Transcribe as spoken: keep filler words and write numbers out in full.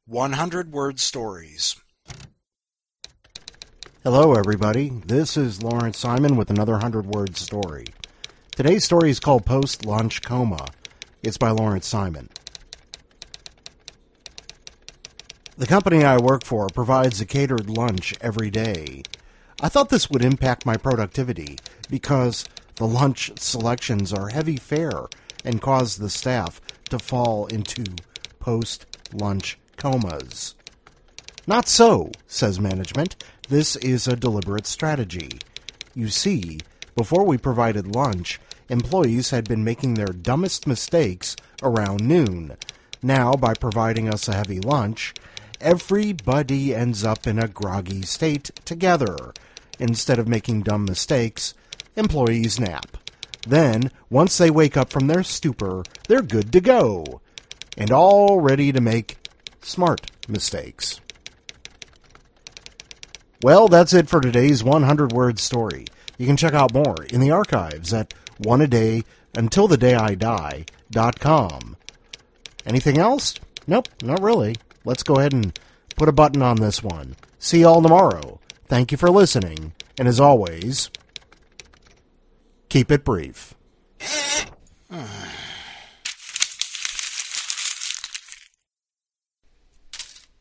one hundred word stories. Hello, everybody. This is Lawrence Simon with another one hundred word story. Today's story is called Post-Lunch Coma. It's by Lawrence Simon. The company I work for provides a catered lunch every day. I thought this would impact my productivity because the lunch selections are heavy fare and cause the staff to fall into post-lunch comas. Not so, says management. This is a deliberate strategy. You see, before we provided lunch, employees had been making their dumbest mistakes around noon. Now, by providing us a heavy lunch, everybody ends up in a groggy state together. Instead of making dumb mistakes, employees nap. Then, once they wake up from their stupor, they're good to go, and all ready to make smart mistakes. Well, that's it for today's one hundred word story. You can check out more in the archives at one a day until the day I die dot com. Anything else? Nope, not really. Let's go ahead and put a button on this one. See you all tomorrow. Thank you for listening, and as always, keep it brief.